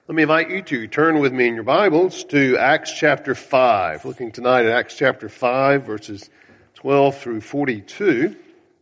Let me invite you to turn with me in your Bibles to Acts chapter 5. Looking tonight at Acts chapter 5, verses 12 through 42.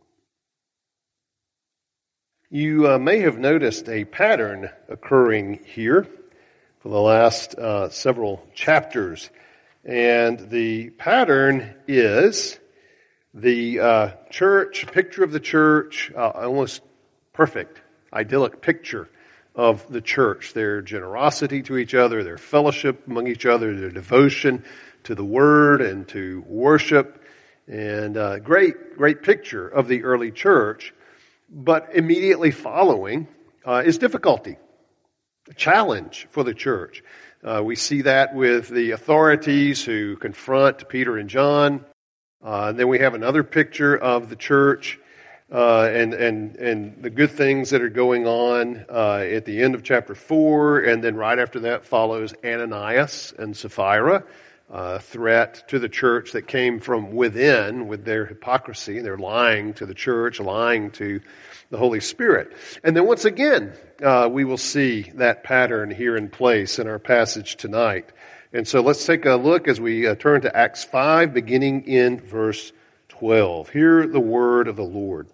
You may have noticed a pattern occurring here for the last several chapters. And the pattern is the church, picture of the church, almost perfect, idyllic picture of the church, their generosity to each other, their fellowship among each other, their devotion to the Word and to worship, and great picture of the early church. But immediately following is difficulty, a challenge for the church. We see that with the authorities who confront Peter and John. Then we have another picture of the church and the good things that are going on at the end of chapter 4, and then right after that follows Ananias and Sapphira, a threat to the church that came from within with their hypocrisy. They're lying to the church, lying to the Holy Spirit. And then once again, we will see that pattern here in place in our passage tonight. And so let's take a look as we turn to Acts 5, beginning in verse 12. Hear the word of the Lord.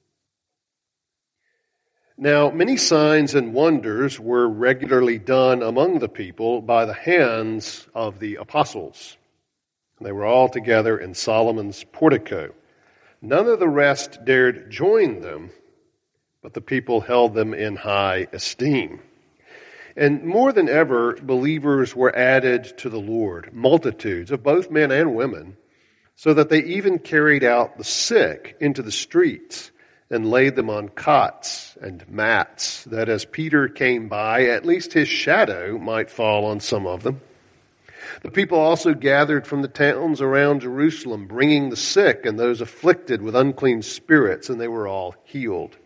Now, many signs and wonders were regularly done among the people by the hands of the apostles. They were all together in Solomon's portico. None of the rest dared join them, but the people held them in high esteem. And more than ever, believers were added to the Lord, multitudes of both men and women, so that they even carried out the sick into the streets and laid them on cots and mats, that as Peter came by, at least his shadow might fall on some of them. The people also gathered from the towns around Jerusalem, bringing the sick and those afflicted with unclean spirits, and they were all healed.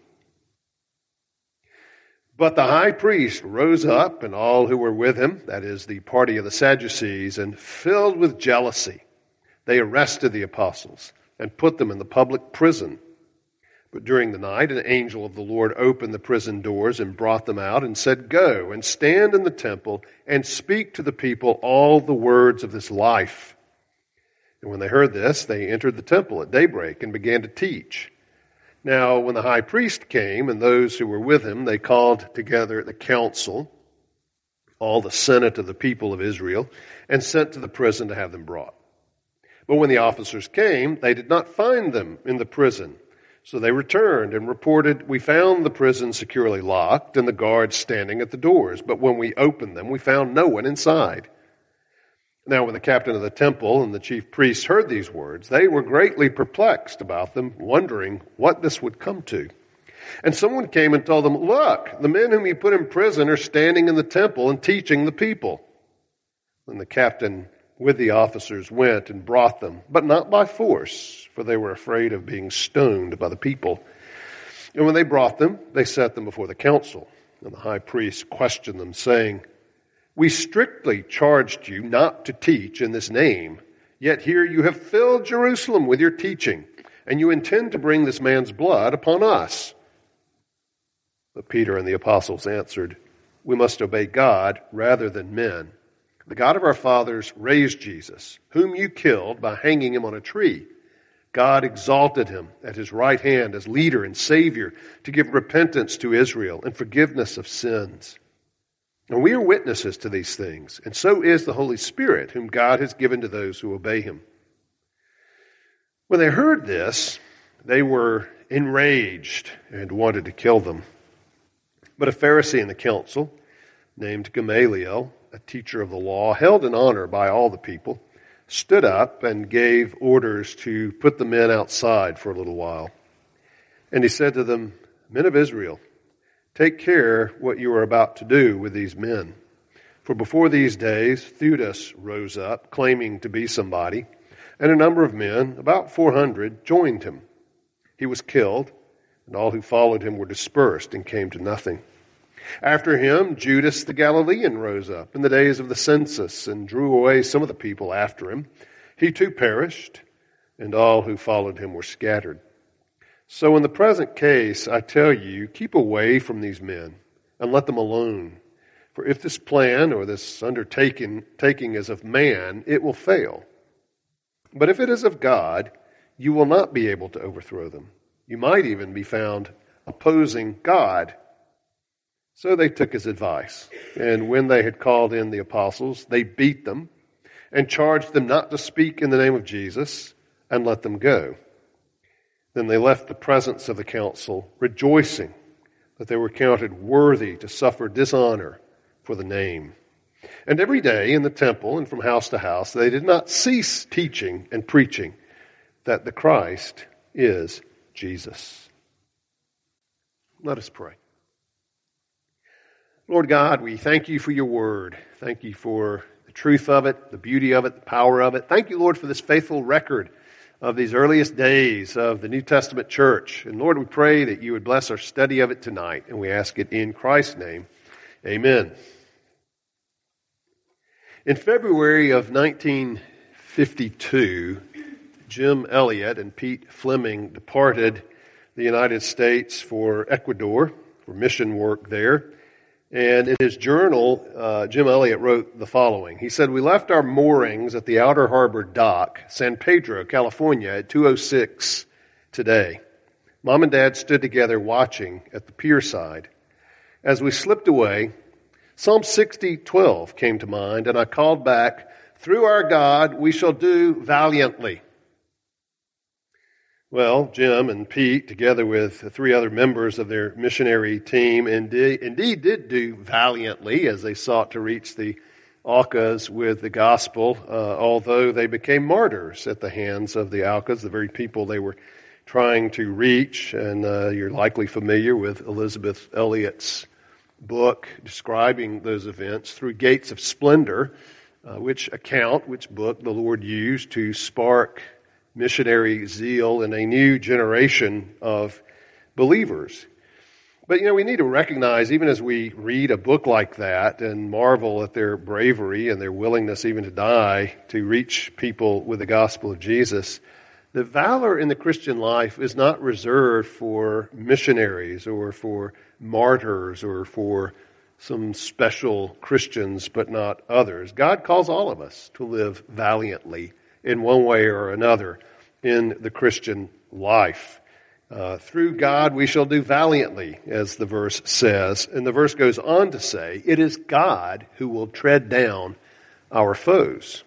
But the high priest rose up, and all who were with him, that is, the party of the Sadducees, and filled with jealousy, they arrested the apostles and put them in the public prison. But during the night, an angel of the Lord opened the prison doors and brought them out and said, "Go and stand in the temple and speak to the people all the words of this life." And when they heard this, they entered the temple at daybreak and began to teach. Now, when the high priest came and those who were with him, they called together the council, all the senate of the people of Israel, and sent to the prison to have them brought. But when the officers came, they did not find them in the prison. So they returned and reported, "We found the prison securely locked and the guards standing at the doors. But when we opened them, we found no one inside." Now when the captain of the temple and the chief priests heard these words, they were greatly perplexed about them, wondering what this would come to. And someone came and told them, "Look, the men whom you put in prison are standing in the temple and teaching the people." Then the captain with the officers went and brought them, but not by force, for they were afraid of being stoned by the people. And when they brought them, they set them before the council. And the high priest questioned them, saying, "We strictly charged you not to teach in this name, yet here you have filled Jerusalem with your teaching, and you intend to bring this man's blood upon us." But Peter and the apostles answered, "We must obey God rather than men. The God of our fathers raised Jesus, whom you killed by hanging him on a tree. God exalted him at his right hand as leader and savior to give repentance to Israel and forgiveness of sins. And we are witnesses to these things, and so is the Holy Spirit, whom God has given to those who obey him." When they heard this, they were enraged and wanted to kill them. But a Pharisee in the council, named Gamaliel, a teacher of the law, held in honor by all the people, stood up and gave orders to put the men outside for a little while. And he said to them, "Men of Israel, take care what you are about to do with these men. For before these days, Theudas rose up, claiming to be somebody, and a number of men, about 400, joined him. He was killed, and all who followed him were dispersed and came to nothing. After him, Judas the Galilean rose up in the days of the census and drew away some of the people after him. He too perished, and all who followed him were scattered. So in the present case, I tell you, keep away from these men and let them alone. For if this plan or this undertaking is of man, it will fail. But if it is of God, you will not be able to overthrow them. You might even be found opposing God." So they took his advice. And when they had called in the apostles, they beat them and charged them not to speak in the name of Jesus, and let them go. Then they left the presence of the council, rejoicing that they were counted worthy to suffer dishonor for the name. And every day in the temple and from house to house, they did not cease teaching and preaching that the Christ is Jesus. Let us pray. Lord God, we thank you for your word. Thank you for the truth of it, the beauty of it, the power of it. Thank you, Lord, for this faithful record of these earliest days of the New Testament church. And Lord, we pray that you would bless our study of it tonight, and we ask it in Christ's name. Amen. In February of 1952, Jim Elliot and Pete Fleming departed the United States for Ecuador for mission work there. And in his journal, Jim Elliot wrote the following. He said, "We left our moorings at the Outer Harbor Dock, San Pedro, California, at 2:06 today. Mom and Dad stood together watching at the pier side. As we slipped away, Psalm 60:12 came to mind, and I called back, 'Through our God we shall do valiantly.'" Well, Jim and Pete, together with 3 other members of their missionary team, indeed did do valiantly as they sought to reach the Aucas with the gospel, although they became martyrs at the hands of the Aucas, the very people they were trying to reach. And you're likely familiar with Elizabeth Elliot's book describing those events, Through Gates of Splendor, which book the Lord used to spark missionary zeal in a new generation of believers. But, we need to recognize, even as we read a book like that and marvel at their bravery and their willingness even to die to reach people with the gospel of Jesus, the valor in the Christian life is not reserved for missionaries or for martyrs or for some special Christians, but not others. God calls all of us to live valiantly in one way or another in the Christian life. Through God we shall do valiantly, as the verse says. And the verse goes on to say, it is God who will tread down our foes.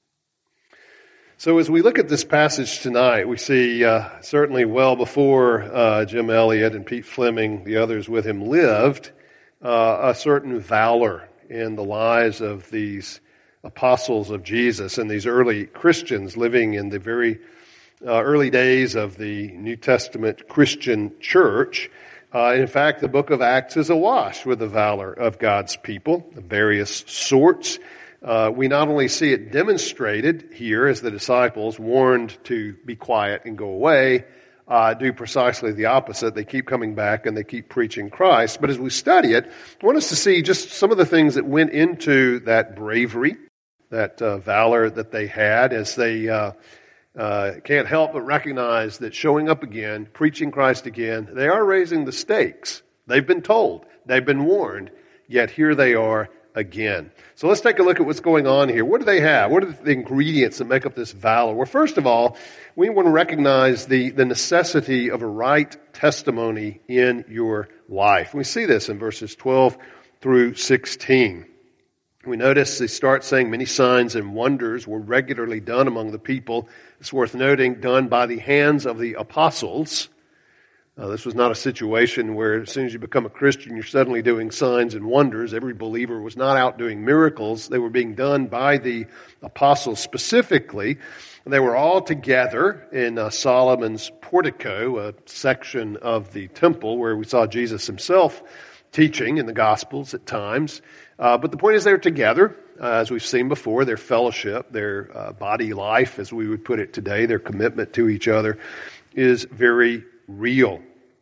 So as we look at this passage tonight, we see certainly well before Jim Elliot and Pete Fleming, the others with him, lived, a certain valor in the lives of these apostles of Jesus and these early Christians living in the very early days of the New Testament Christian church. In fact, the book of Acts is awash with the valor of God's people of various sorts. We not only see it demonstrated here as the disciples, warned to be quiet and go away, do precisely the opposite. They keep coming back and they keep preaching Christ. But as we study it, I want us to see just some of the things that went into that bravery, that valor that they had, as they can't help but recognize that showing up again, preaching Christ again, they are raising the stakes. They've been told, they've been warned, yet here they are again. So let's take a look at what's going on here. What do they have? What are the ingredients that make up this valor? Well, first of all, we want to recognize the necessity of a right testimony in your life. We see this in verses 12 through 16. We notice they start saying many signs and wonders were regularly done among the people. It's worth noting, done by the hands of the apostles. This was not a situation where as soon as you become a Christian, you're suddenly doing signs and wonders. Every believer was not out doing miracles. They were being done by the apostles specifically. They were all together in Solomon's portico, a section of the temple where we saw Jesus himself teaching in the Gospels at times. But the point is they're together, as we've seen before. Their fellowship, their body life, as we would put it today, their commitment to each other is very real.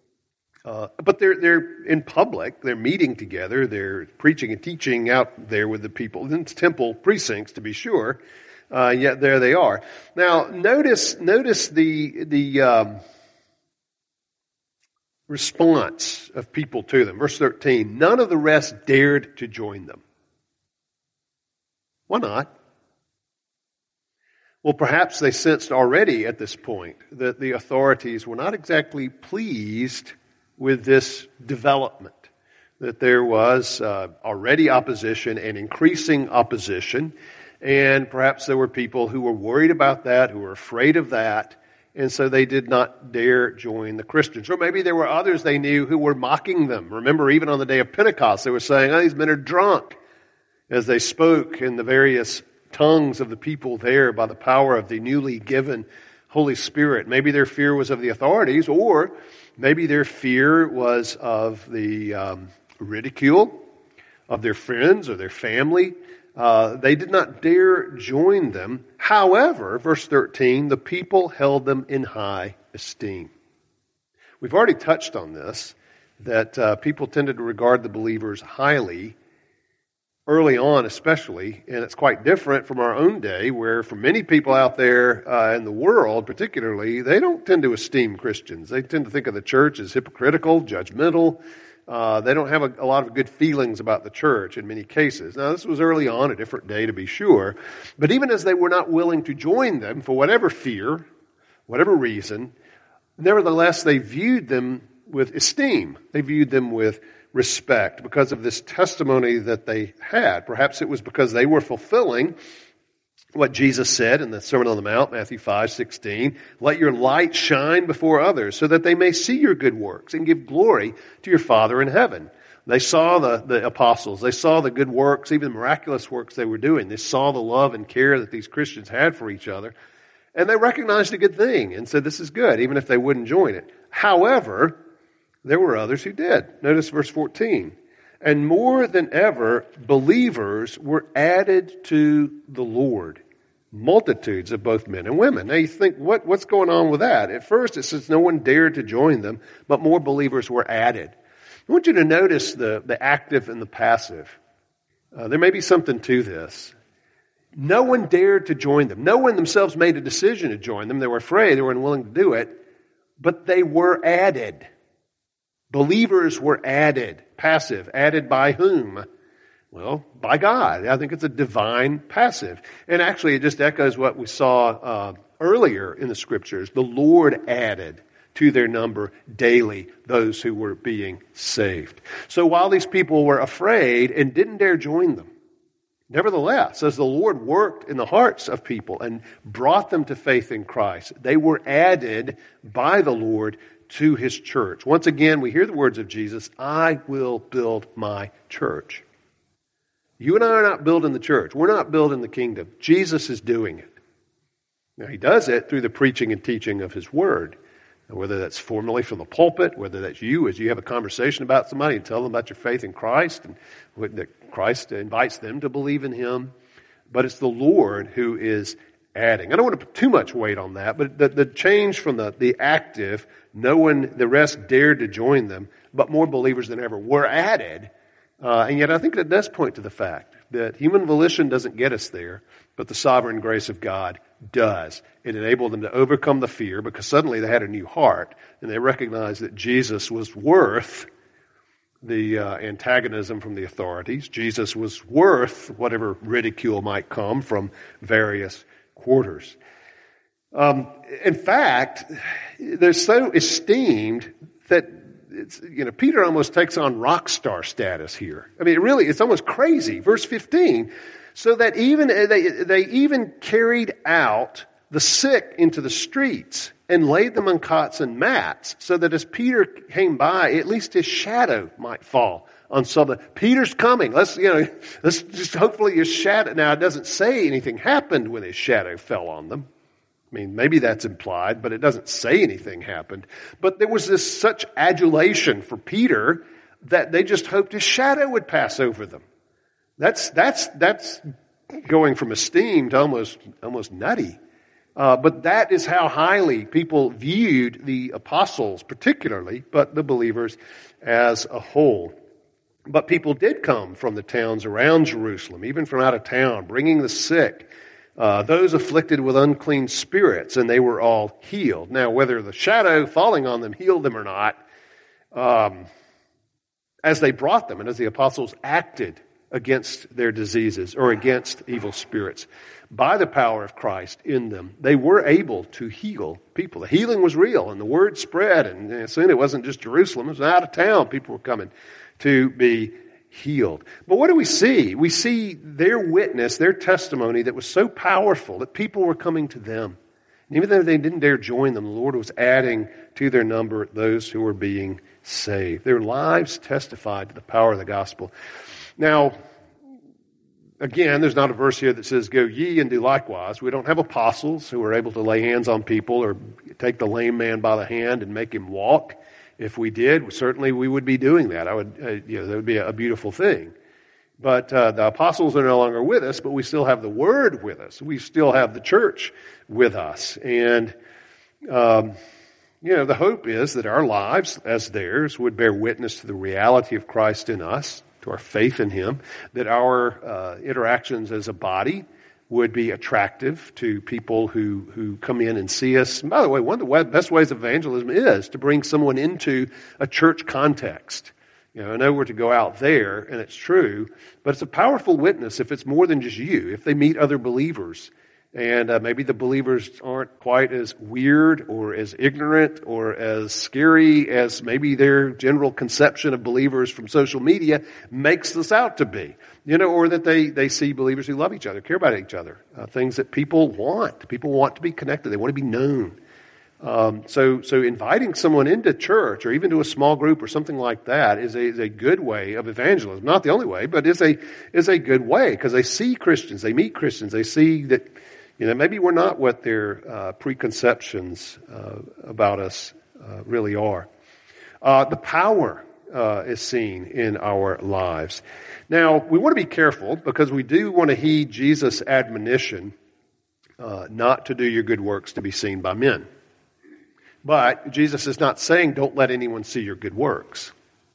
But they're in public, they're meeting together, they're preaching and teaching out there with the people in temple precincts, to be sure. Yet there they are. Now, notice the response of people to them. Verse 13, none of the rest dared to join them. Why not? Well, perhaps they sensed already at this point that the authorities were not exactly pleased with this development, that there was already opposition and increasing opposition, and perhaps there were people who were worried about that, who were afraid of that, and so they did not dare join the Christians. Or maybe there were others they knew who were mocking them. Remember, even on the day of Pentecost, they were saying, "Oh, these men are drunk," as they spoke in the various tongues of the people there by the power of the newly given Holy Spirit. Maybe their fear was of the authorities, or maybe their fear was of the ridicule of their friends or their family. They did not dare join them. However, verse 13, the people held them in high esteem. We've already touched on this, that people tended to regard the believers highly, early on especially, and it's quite different from our own day, where for many people out there in the world particularly, they don't tend to esteem Christians. They tend to think of the church as hypocritical, judgmental. They don't have a lot of good feelings about the church in many cases. Now, this was early on, a different day to be sure, but even as they were not willing to join them for whatever fear, whatever reason, nevertheless, they viewed them with esteem. They viewed them with respect because of this testimony that they had. Perhaps it was because they were fulfilling what Jesus said in the Sermon on the Mount, Matthew 5:16, "Let your light shine before others so that they may see your good works and give glory to your Father in heaven." They saw the apostles. They saw the good works, even miraculous works they were doing. They saw the love and care that these Christians had for each other. And they recognized a good thing and said, this is good, even if they wouldn't join it. However, there were others who did. Notice verse 14. And more than ever, believers were added to the Lord. Multitudes of both men and women. Now you think, what's going on with that? At first it says no one dared to join them, but more believers were added. I want you to notice the active and the passive. There may be something to this. No one dared to join them. No one themselves made a decision to join them. They were afraid. They were unwilling to do it. But they were added. Believers were added. Passive. Added by whom? Well, by God. I think it's a divine passive. And actually, it just echoes what we saw earlier in the Scriptures. The Lord added to their number daily those who were being saved. So while these people were afraid and didn't dare join them, nevertheless, as the Lord worked in the hearts of people and brought them to faith in Christ, they were added by the Lord to His church. Once again, we hear the words of Jesus, "I will build my church." You and I are not building the church. We're not building the kingdom. Jesus is doing it. Now, He does it through the preaching and teaching of His Word. And whether that's formally from the pulpit, whether that's you as you have a conversation about somebody and tell them about your faith in Christ, and that Christ invites them to believe in Him. But it's the Lord who is adding. I don't want to put too much weight on that, but the change from the active, no one, the rest dared to join them, but more believers than ever were added. And yet I think that does point to the fact that human volition doesn't get us there, but the sovereign grace of God does. It enabled them to overcome the fear because suddenly they had a new heart and they recognized that Jesus was worth the antagonism from the authorities. Jesus was worth whatever ridicule might come from various quarters. In fact, they're so esteemed that Peter almost takes on rock star status here. I mean, it's almost crazy. Verse 15, so that even they even carried out the sick into the streets and laid them on cots and mats, so that as Peter came by, at least his shadow might fall on some. Peter's coming. Let's just hopefully his shadow. Now it doesn't say anything happened when his shadow fell on them. I mean, maybe that's implied, but it doesn't say anything happened. But there was this such adulation for Peter that they just hoped his shadow would pass over them. That's going from esteem to almost nutty. But that is how highly people viewed the apostles particularly, but the believers as a whole. But people did come from the towns around Jerusalem, even from out of town, bringing the sick, those afflicted with unclean spirits, and they were all healed. Now, whether the shadow falling on them healed them or not, as they brought them and as the apostles acted against their diseases or against evil spirits. By the power of Christ in them, they were able to heal people. The healing was real, and the word spread, and soon it wasn't just Jerusalem, it was out of town. People were coming to be healed. But what do we see? We see their witness, their testimony that was so powerful that people were coming to them. And even though they didn't dare join them, the Lord was adding to their number those who were being saved. Their lives testified to the power of the gospel. Now, again, there's not a verse here that says, go ye and do likewise. We don't have apostles who are able to lay hands on people or take the lame man by the hand and make him walk. If we did, certainly we would be doing that. That would be a beautiful thing. But the apostles are no longer with us, but we still have the Word with us. We still have the church with us. And, the hope is that our lives, as theirs, would bear witness to the reality of Christ in us, to our faith in Him, that our interactions as a body would be attractive to people who come in and see us. And by the way, one of the best ways of evangelism is to bring someone into a church context. I know we're to go out there, and it's true, but it's a powerful witness if it's more than just you, if they meet other believers. And maybe the believers aren't quite as weird or as ignorant or as scary as maybe their general conception of believers from social media makes this out to be. Or that they see believers who love each other, care about each other, things that people want. People want to be connected. They want to be known. So inviting someone into church or even to a small group or something like that is a good way of evangelism. Not the only way, but is a good way because they see Christians, they meet Christians, they see that maybe we're not what their preconceptions about us really are. The power is seen in our lives. Now, we want to be careful because we do want to heed Jesus' admonition not to do your good works to be seen by men. But Jesus is not saying don't let anyone see your good works.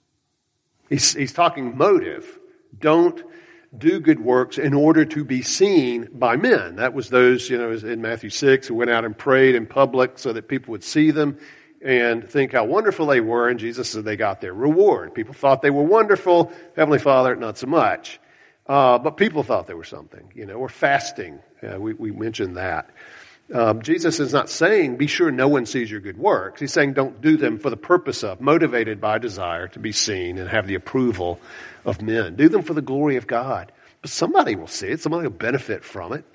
He's talking motive. Don't do good works in order to be seen by men. That was those, in Matthew 6 who went out and prayed in public so that people would see them and think how wonderful they were. And Jesus said they got their reward. People thought they were wonderful. Heavenly Father, not so much. But people thought they were something, or fasting. We mentioned that. Jesus is not saying, be sure no one sees your good works. He's saying don't do them for the purpose of, motivated by desire to be seen and have the approval of men. Do them for the glory of God. But somebody will see it. Somebody will benefit from it.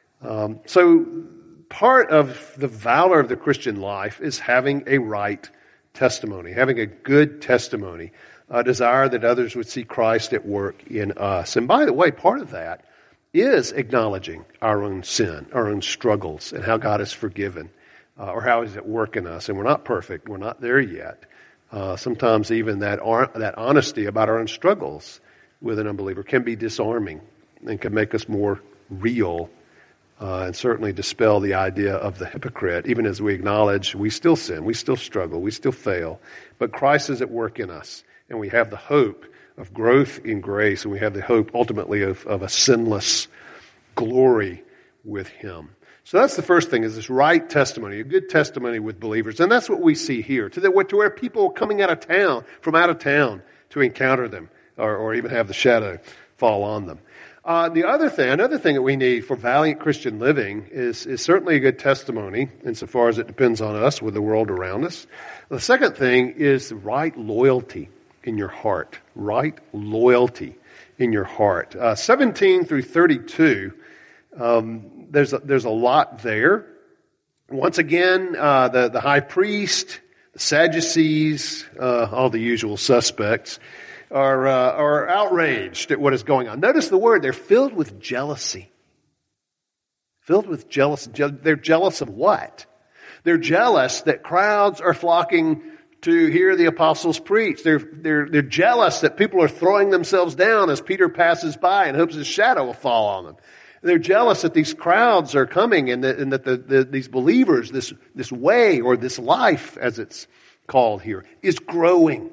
So part of the valor of the Christian life is having a right testimony, having a good testimony, a desire that others would see Christ at work in us. And by the way, part of that is acknowledging our own sin, our own struggles, and how God has forgiven, or how He's at work in us. And we're not perfect. We're not there yet. Sometimes even that honesty about our own struggles with an unbeliever can be disarming and can make us more real and certainly dispel the idea of the hypocrite, even as we acknowledge we still sin, we still struggle, we still fail. But Christ is at work in us, and we have the hope of growth in grace, and we have the hope ultimately of a sinless glory with Him. So that's the first thing, is this right testimony, a good testimony with believers. And that's what we see here, to where people are coming from out of town to encounter them, or even have the shadow fall on them. Another thing that we need for valiant Christian living is certainly a good testimony, insofar as it depends on us with the world around us. The second thing is the right loyalty in your heart. Right loyalty in your heart. 17 through 32, there's a lot there. Once again, the high priest, the Sadducees, all the usual suspects, are outraged at what is going on. Notice the word, they're filled with jealousy. Filled with jealousy. They're jealous of what? They're jealous that crowds are flocking to hear the apostles preach. They're jealous that people are throwing themselves down as Peter passes by in hopes his shadow will fall on them. They're jealous that these crowds are coming and that these believers, this way or this life, as it's called here, is growing.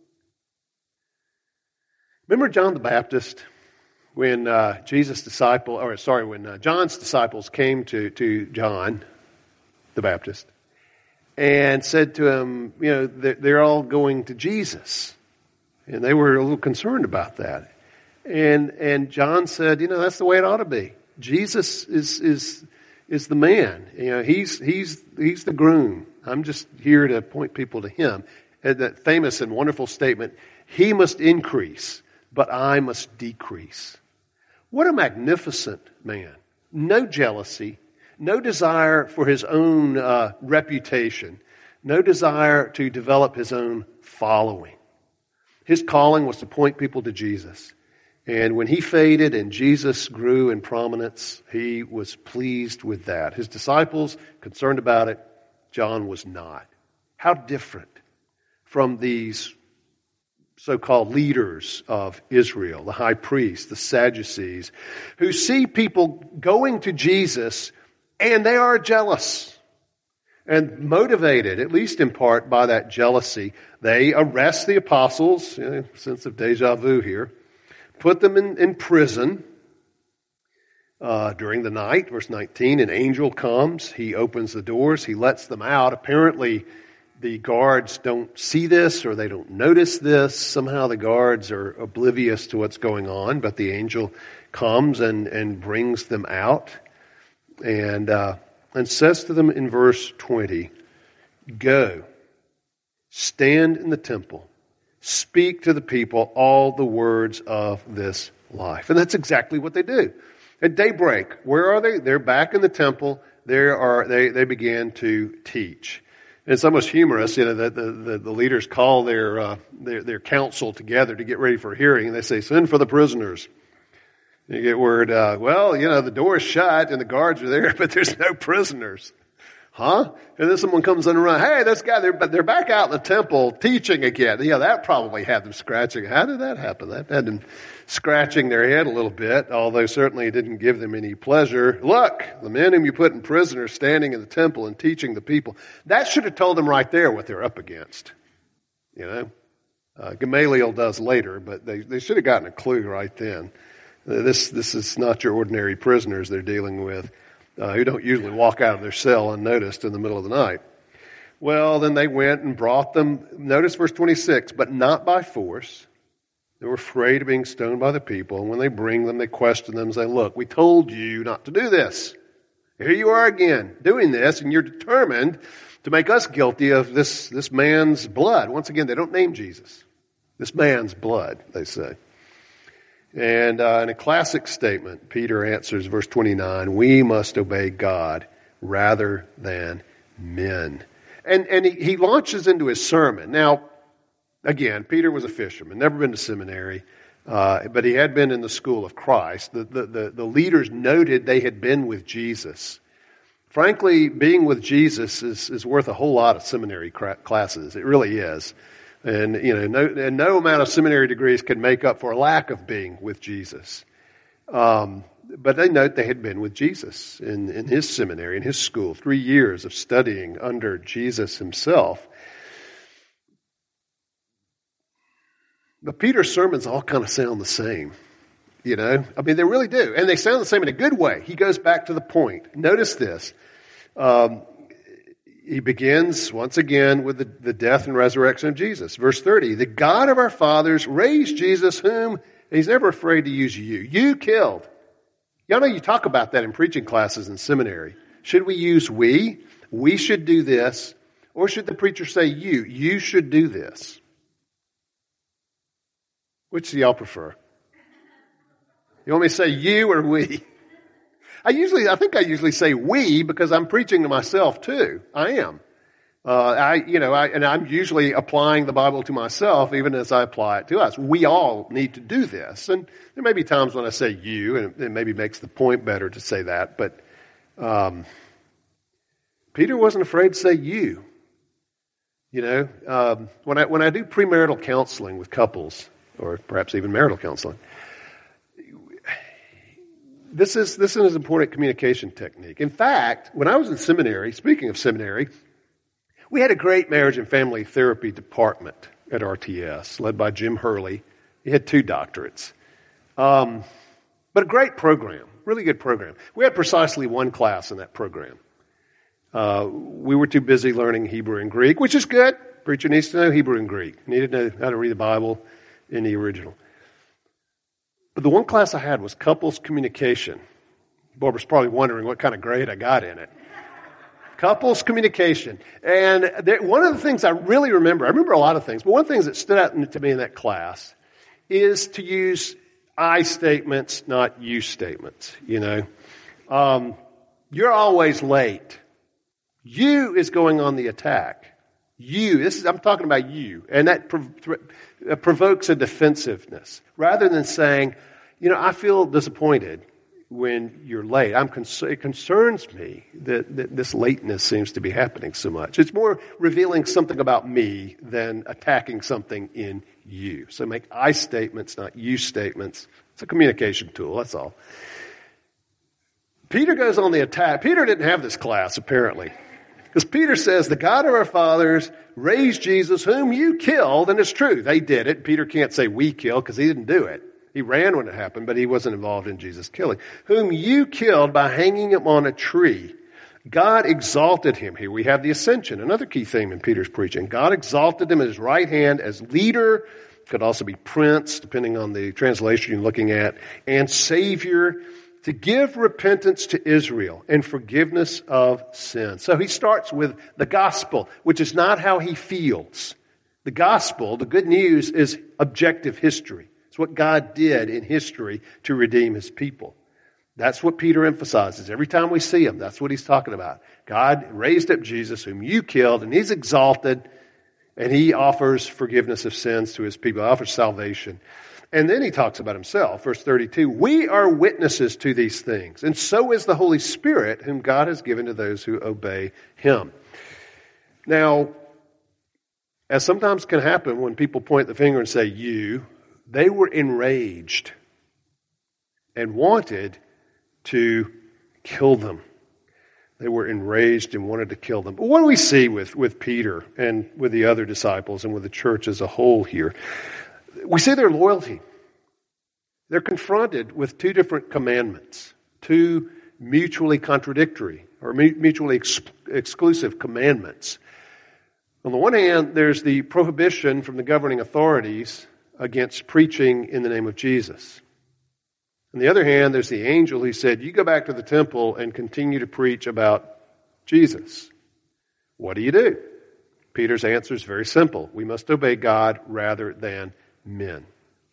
Remember John the Baptist when John's disciples came to John the Baptist, and said to him, they're all going to Jesus. And they were a little concerned about that. And John said, that's the way it ought to be. Jesus is the man. He's the groom. I'm just here to point people to him. And that famous and wonderful statement, he must increase, but I must decrease. What a magnificent man. No jealousy, no desire for his own reputation, no desire to develop his own following. His calling was to point people to Jesus. And when he faded and Jesus grew in prominence, he was pleased with that. His disciples, concerned about it, John was not. How different from these so-called leaders of Israel, the high priests, the Sadducees, who see people going to Jesus and they are jealous. And motivated, at least in part, by that jealousy, they arrest the apostles, sense of deja vu here, put them in prison during the night. Verse 19, an angel comes, he opens the doors, he lets them out. Apparently, the guards don't see this or they don't notice this. Somehow the guards are oblivious to what's going on, but the angel comes and brings them out and says to them in verse 20, go, stand in the temple, speak to the people all the words of this life. And that's exactly what they do. At daybreak, where are they? They're back in the temple. They began to teach. And it's almost humorous, that the leaders call their council together to get ready for a hearing, and they say, send for the prisoners. You get word, the door is shut and the guards are there, but there's no prisoners. Huh? And then someone comes in and runs, hey, this guy, they're back out in the temple teaching again. That probably had them scratching. How did that happen? That had them scratching their head a little bit, although certainly it didn't give them any pleasure. Look, the men whom you put in prison are standing in the temple and teaching the people. That should have told them right there what they're up against. Gamaliel does later, but they should have gotten a clue right then. This is not your ordinary prisoners they're dealing with. Who don't usually walk out of their cell unnoticed in the middle of the night. Well, then they went and brought them, notice verse 26, but not by force. They were afraid of being stoned by the people. And when they bring them, they question them and say, look, we told you not to do this. Here you are again doing this, and you're determined to make us guilty of this man's blood. Once again, they don't name Jesus. This man's blood, they say. And in a classic statement, Peter answers, verse 29, we must obey God rather than men. And he launches into his sermon. Now, again, Peter was a fisherman, never been to seminary, but he had been in the school of Christ. The leaders noted they had been with Jesus. Frankly, being with Jesus is worth a whole lot of seminary classes. It really is. And, no amount of seminary degrees can make up for a lack of being with Jesus. But they note they had been with Jesus in his seminary, in his school, 3 years of studying under Jesus himself. But Peter's sermons all kind of sound the same, they really do. And they sound the same in a good way. He goes back to the point. Notice this. He begins once again with the death and resurrection of Jesus. Verse 30, the God of our fathers raised Jesus, whom he's never afraid to use you killed. Y'all know you talk about that in preaching classes in seminary. Should we use we? We should do this. Or should the preacher say you should do this? Which do y'all prefer? You want me to say you or we? I think I usually say we because I'm preaching to myself too. I am. And I'm usually applying the Bible to myself even as I apply it to us. We all need to do this. And there may be times when I say you, and it maybe makes the point better to say that. But Peter wasn't afraid to say you. When I do premarital counseling with couples, or perhaps even marital counseling, This is an important communication technique. In fact, when I was in seminary, speaking of seminary, we had a great marriage and family therapy department at RTS, led by Jim Hurley. He had 2 doctorates. But a great program, really good program. We had precisely 1 class in that program. We were too busy learning Hebrew and Greek, which is good. Preacher needs to know Hebrew and Greek. Needed to know how to read the Bible in the original. But the one class I had was couples communication. Barbara's probably wondering what kind of grade I got in it. Couples communication. And one of the things I really remember, I remember a lot of things, but one of the things that stood out to me in that class is to use I statements, not you statements, you know. You're always late. You is going on the attack. I'm talking about you. And that provokes a defensiveness. Rather than saying, you know, I feel disappointed when you're late. It concerns me that this lateness seems to be happening so much. It's more revealing something about me than attacking something in you. So make I statements, not you statements. It's a communication tool, that's all. Peter goes on the attack. Peter didn't have this class, apparently. Because Peter says, the God of our fathers raised Jesus, whom you killed, and it's true, they did it. Peter can't say we killed because he didn't do it. He ran when it happened, but he wasn't involved in Jesus' killing. Whom you killed by hanging him on a tree. God exalted him. Here we have the ascension, another key theme in Peter's preaching. God exalted him at his right hand as leader, could also be prince, depending on the translation you're looking at, and savior, to give repentance to Israel and forgiveness of sin. So he starts with the gospel, which is not how he feels. The gospel, the good news, is objective history. It's what God did in history to redeem his people. That's what Peter emphasizes. Every time we see him, that's what he's talking about. God raised up Jesus, whom you killed, and he's exalted, and he offers forgiveness of sins to his people, offers salvation. And then he talks about himself, verse 32, we are witnesses to these things, and so is the Holy Spirit, whom God has given to those who obey him. Now, as sometimes can happen when people point the finger and say you, they were enraged and wanted to kill them. They were enraged and wanted to kill them. But what do we see with Peter and with the other disciples and with the church as a whole here? We see their loyalty. They're confronted with two different commandments, two mutually contradictory or mutually exclusive commandments. On the one hand, there's the prohibition from the governing authorities against preaching in the name of Jesus. On the other hand, there's the angel who said, you go back to the temple and continue to preach about Jesus. What do? Peter's answer is very simple. We must obey God rather than men.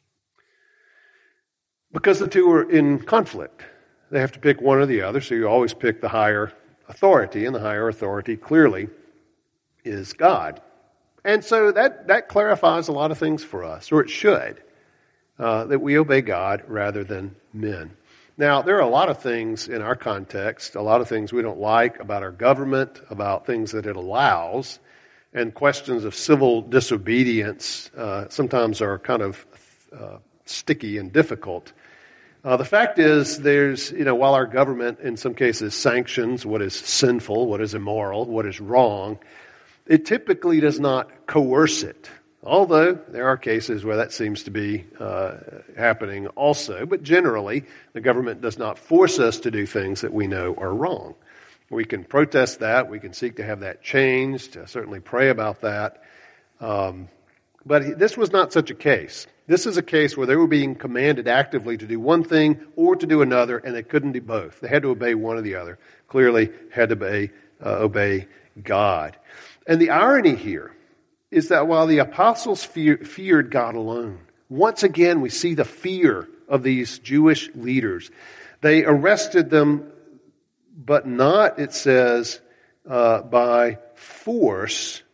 Because the two are in conflict. They have to pick one or the other, so you always pick the higher authority, and the higher authority clearly is God. And so that clarifies a lot of things for us, or it should, that we obey God rather than men. Now, there are a lot of things in our context, a lot of things we don't like about our government, about things that it allows, and questions of civil disobedience sometimes are kind of sticky and difficult. The fact is, while our government in some cases sanctions what is sinful, what is immoral, what is wrong, it typically does not coerce it. Although there are cases where that seems to be happening also, but generally the government does not force us to do things that we know are wrong. We can protest that. We can seek to have that changed. Certainly pray about that. But this was not such a case. This is a case where they were being commanded actively to do one thing or to do another, and they couldn't do both. They had to obey one or the other. Clearly had to obey God. And the irony here is that while the apostles feared God alone, once again we see the fear of these Jewish leaders. They arrested them, but not, it says, by force,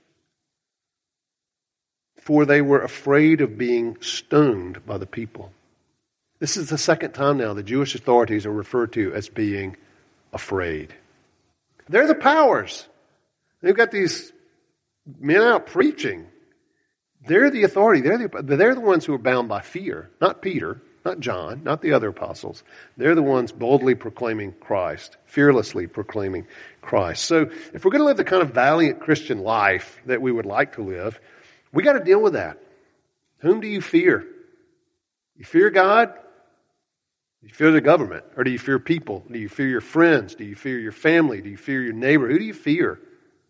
for they were afraid of being stoned by the people. This is the second time now the Jewish authorities are referred to as being afraid. They're the powers. They've got these men out preaching. They're the authority. They're the ones who are bound by fear, not Peter, not John, not the other apostles. They're the ones boldly proclaiming Christ, fearlessly proclaiming Christ. So if we're going to live the kind of valiant Christian life that we would like to live, we got to deal with that. Whom do you fear? You fear God? Do you fear the government? Or do you fear people? Do you fear your friends? Do you fear your family? Do you fear your neighbor? Who do you fear?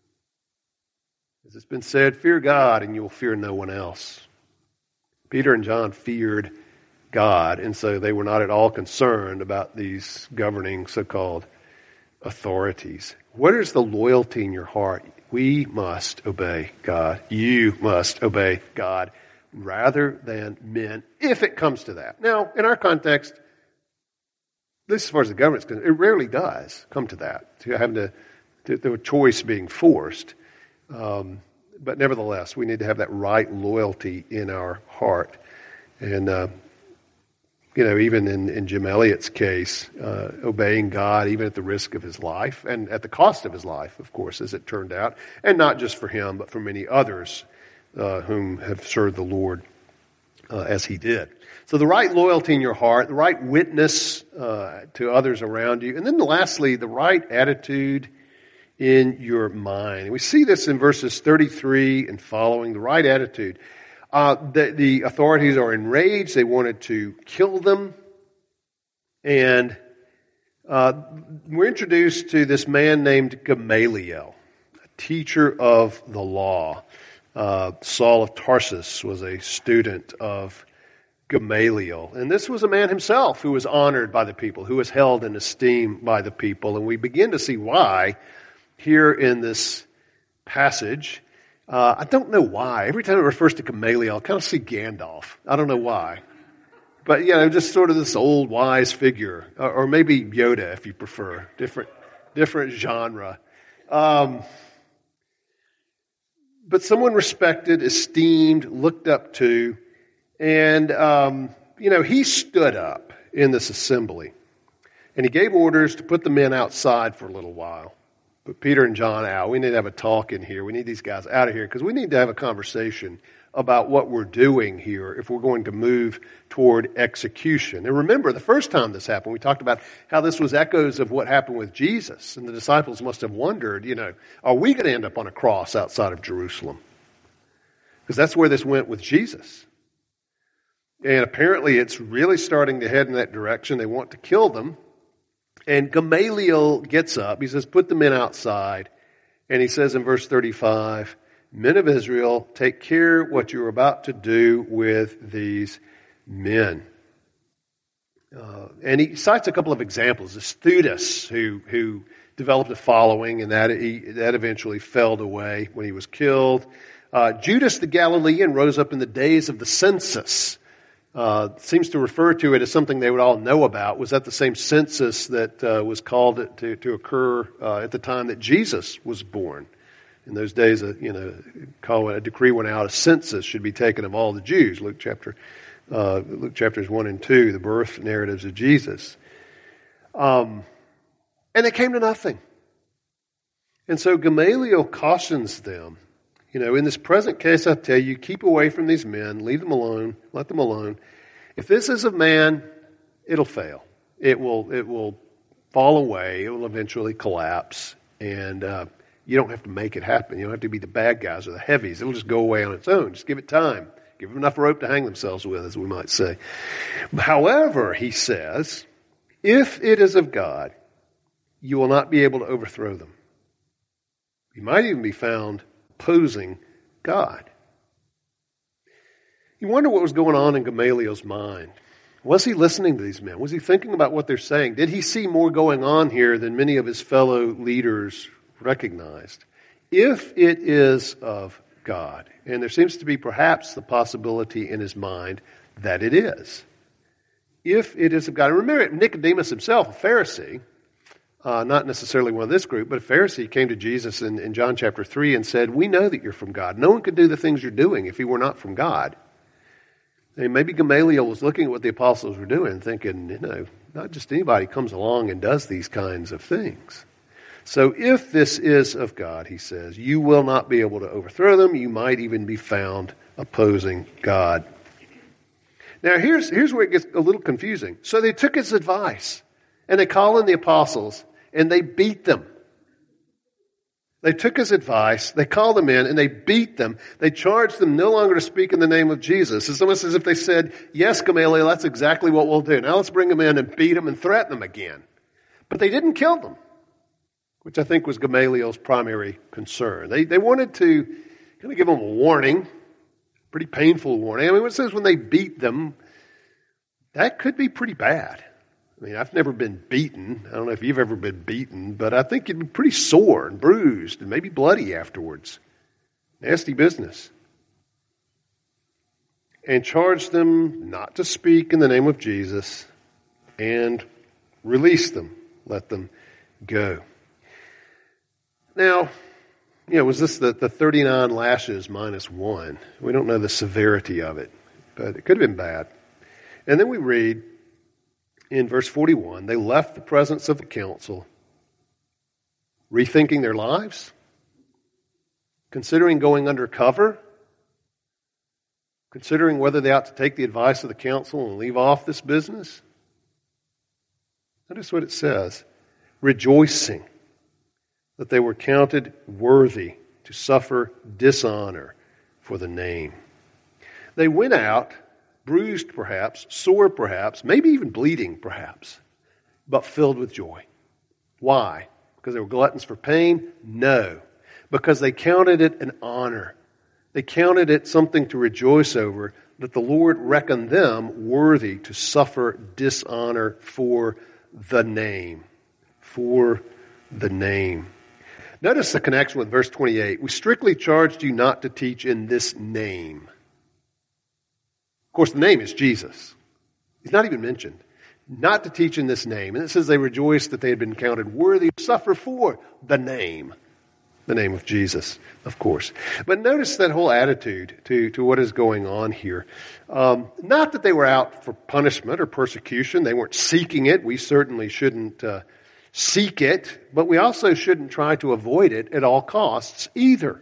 As it's been said, fear God and you will fear no one else. Peter and John feared God, and so they were not at all concerned about these governing so-called authorities. What is the loyalty in your heart? We must obey God. You must obey God rather than men, if it comes to that. Now, in our context, this as far as the government's concerned, it rarely does come to that, to having to a choice being forced. But nevertheless, we need to have that right loyalty in our heart. And, even in Jim Elliot's case, obeying God even at the risk of his life and at the cost of his life, of course, as it turned out. And not just for him, but for many others whom have served the Lord as he did. So the right loyalty in your heart, the right witness to others around you. And then lastly, the right attitude in your mind. And we see this in verses 33 and following, the right attitude. The authorities are enraged. They wanted to kill them. And we're introduced to this man named Gamaliel, a teacher of the law. Saul of Tarsus was a student of Gamaliel. And this was a man himself who was honored by the people, who was held in esteem by the people. And we begin to see why here in this passage. I don't know why. Every time it refers to Gamaliel, I kind of see Gandalf. I don't know why. But, just sort of this old wise figure. Or maybe Yoda, if you prefer. Different genre. But someone respected, esteemed, looked up to. And, he stood up in this assembly. And he gave orders to put the men outside for a little while. Put Peter and John out. We need to have a talk in here. We need these guys out of here because we need to have a conversation about what we're doing here if we're going to move toward execution. And remember, the first time this happened, we talked about how this was echoes of what happened with Jesus. And the disciples must have wondered, are we going to end up on a cross outside of Jerusalem? Because that's where this went with Jesus. And apparently it's really starting to head in that direction. They want to kill them. And Gamaliel gets up. He says, put the men outside. And he says in verse 35, men of Israel, take care what you're about to do with these men. And he cites a couple of examples. Theudas, who developed a following, and that eventually fell away when he was killed. Judas the Galilean rose up in the days of the census. Seems to refer to it as something they would all know about. Was that the same census that was called to occur at the time that Jesus was born? In those days, a decree went out, a census should be taken of all the Jews. Luke chapters 1 and 2, the birth narratives of Jesus. And it came to nothing. And so Gamaliel cautions them. In this present case, I tell you, keep away from these men, leave them alone, let them alone. If this is of man, it'll fail. It will fall away. It will eventually collapse. And you don't have to make it happen. You don't have to be the bad guys or the heavies. It'll just go away on its own. Just give it time. Give them enough rope to hang themselves with, as we might say. However, he says, if it is of God, you will not be able to overthrow them. You might even be found opposing God. You wonder what was going on in Gamaliel's mind. Was he listening to these men? Was he thinking about what they're saying? Did he see more going on here than many of his fellow leaders recognized? If it is of God, and there seems to be perhaps the possibility in his mind that it is. If it is of God. And remember, Nicodemus himself, a Pharisee, not necessarily one of this group, but a Pharisee came to Jesus in John chapter 3 and said, we know that you're from God. No one could do the things you're doing if he were not from God. And maybe Gamaliel was looking at what the apostles were doing and thinking, not just anybody comes along and does these kinds of things. So if this is of God, he says, you will not be able to overthrow them. You might even be found opposing God. Now here's where it gets a little confusing. So they took his advice and they call in the apostles and they beat them. They took his advice, they called them in, and they beat them. They charged them no longer to speak in the name of Jesus. It's almost as if they said, yes, Gamaliel, that's exactly what we'll do. Now let's bring them in and beat them and threaten them again. But they didn't kill them, which I think was Gamaliel's primary concern. They wanted to kind of give them a warning, pretty painful warning. I mean, it says when they beat them, that could be pretty bad. I mean, I've never been beaten. I don't know if you've ever been beaten, but I think you'd be pretty sore and bruised and maybe bloody afterwards. Nasty business. And charged them not to speak in the name of Jesus and release them, let them go. Now, was this the 39 lashes minus 1? We don't know the severity of it, but it could have been bad. And then we read, in verse 41, they left the presence of the council, rethinking their lives, considering going undercover, considering whether they ought to take the advice of the council and leave off this business. Notice what it says, rejoicing that they were counted worthy to suffer dishonor for the name. They went out, bruised perhaps, sore perhaps, maybe even bleeding perhaps, but filled with joy. Why? Because they were gluttons for pain? No. Because they counted it an honor. They counted it something to rejoice over, that the Lord reckoned them worthy to suffer dishonor for the name. For the name. Notice the connection with verse 28. We strictly charged you not to teach in this name. Of course, the name is Jesus. He's not even mentioned. Not to teach in this name. And it says they rejoiced that they had been counted worthy to suffer for the name of Jesus, of course. But notice that whole attitude to what is going on here. Not that they were out for punishment or persecution. They weren't seeking it. We certainly shouldn't seek it, but we also shouldn't try to avoid it at all costs either.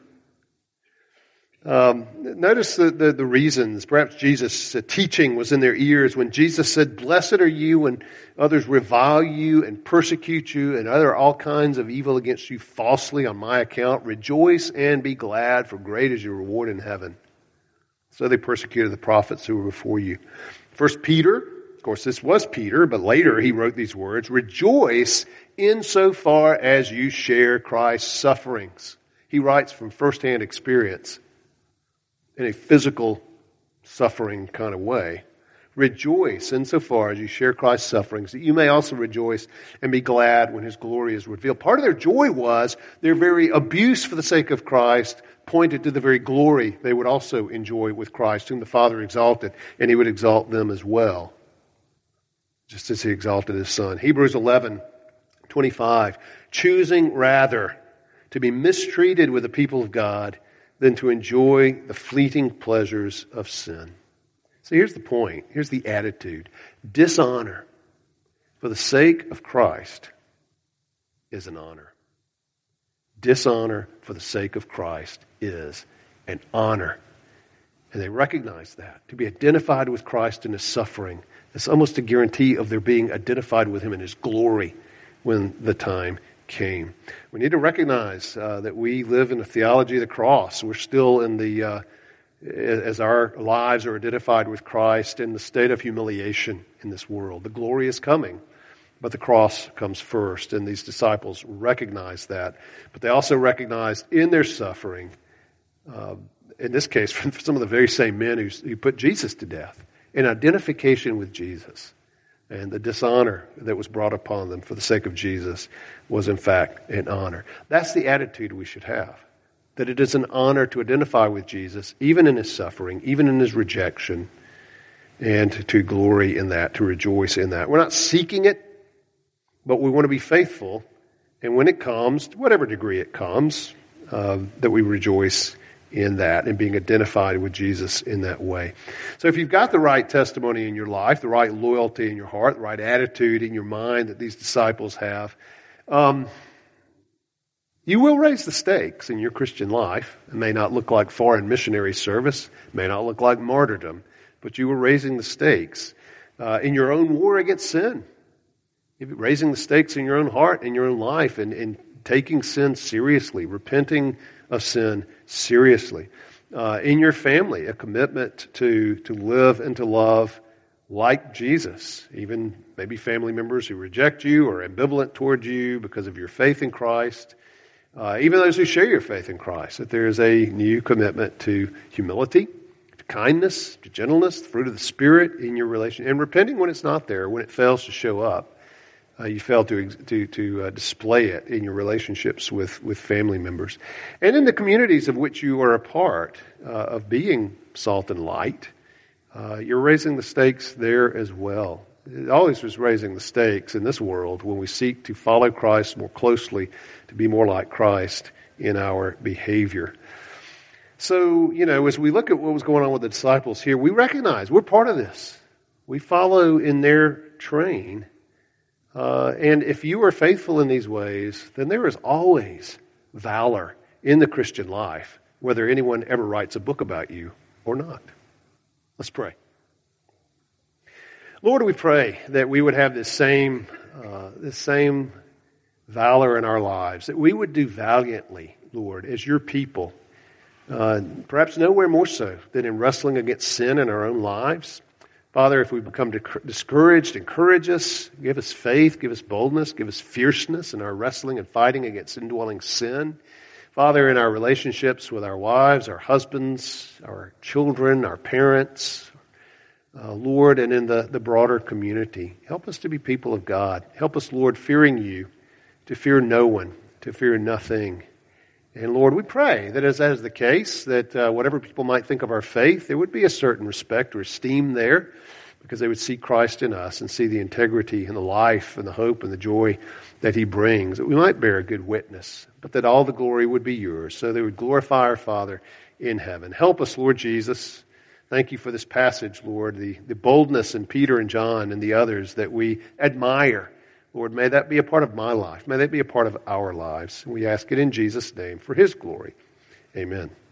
Notice the reasons. Perhaps Jesus' teaching was in their ears when Jesus said, "Blessed are you when others revile you and persecute you and utter all kinds of evil against you falsely on my account. Rejoice and be glad, for great is your reward in heaven." So they persecuted the prophets who were before you. 1 Peter, of course this was Peter, but later he wrote these words, "Rejoice insofar as you share Christ's sufferings." He writes from firsthand experience in a physical suffering kind of way. Rejoice insofar as you share Christ's sufferings, that you may also rejoice and be glad when his glory is revealed. Part of their joy was their very abuse for the sake of Christ pointed to the very glory they would also enjoy with Christ, whom the Father exalted, and he would exalt them as well, just as he exalted his Son. Hebrews 11:25, choosing rather to be mistreated with the people of God than to enjoy the fleeting pleasures of sin. So here's the point. Here's the attitude. Dishonor for the sake of Christ is an honor. Dishonor for the sake of Christ is an honor. And they recognize that. To be identified with Christ in his suffering is almost a guarantee of their being identified with him in his glory when the time came. We need to recognize that we live in a theology of the cross. We're still in the, as our lives are identified with Christ, in the state of humiliation in this world. The glory is coming, but the cross comes first. And these disciples recognize that. But they also recognize in their suffering, in this case, from some of the very same men who put Jesus to death, an identification with Jesus. And the dishonor that was brought upon them for the sake of Jesus was in fact an honor. That's the attitude we should have. That it is an honor to identify with Jesus, even in his suffering, even in his rejection, and to glory in that, to rejoice in that. We're not seeking it, but we want to be faithful. And when it comes, to whatever degree it comes, that we rejoice in that and being identified with Jesus in that way. So if you've got the right testimony in your life, the right loyalty in your heart, the right attitude in your mind that these disciples have, you will raise the stakes in your Christian life. It may not look like foreign missionary service, it may not look like martyrdom, but you were raising the stakes in your own war against sin. You're raising the stakes in your own heart, in your own life, and taking sin seriously, repenting of sin seriously. In your family, a commitment to live and to love like Jesus, even maybe family members who reject you or ambivalent towards you because of your faith in Christ, even those who share your faith in Christ, that there is a new commitment to humility, to kindness, to gentleness, the fruit of the Spirit in your relation, and repenting when it's not there, when it fails to show up. You fail to display it in your relationships with family members. And in the communities of which you are a part of being salt and light, you're raising the stakes there as well. It always was raising the stakes in this world when we seek to follow Christ more closely, to be more like Christ in our behavior. So, as we look at what was going on with the disciples here, we recognize we're part of this. We follow in their train. And if you are faithful in these ways, then there is always valor in the Christian life, whether anyone ever writes a book about you or not. Let's pray. Lord, we pray that we would have this same valor in our lives, that we would do valiantly, Lord, as your people, perhaps nowhere more so than in wrestling against sin in our own lives. Father, if we become discouraged, encourage us, give us faith, give us boldness, give us fierceness in our wrestling and fighting against indwelling sin. Father, in our relationships with our wives, our husbands, our children, our parents, Lord, and in the broader community, help us to be people of God. Help us, Lord, fearing you, to fear no one, to fear nothing. And Lord, we pray that as that is the case, that whatever people might think of our faith, there would be a certain respect or esteem there, because they would see Christ in us and see the integrity and the life and the hope and the joy that he brings, that we might bear a good witness, but that all the glory would be yours, so they would glorify our Father in heaven. Help us, Lord Jesus. Thank you for this passage, Lord, the boldness in Peter and John and the others that we admire. Lord, may that be a part of my life. May that be a part of our lives. We ask it in Jesus' name for his glory. Amen.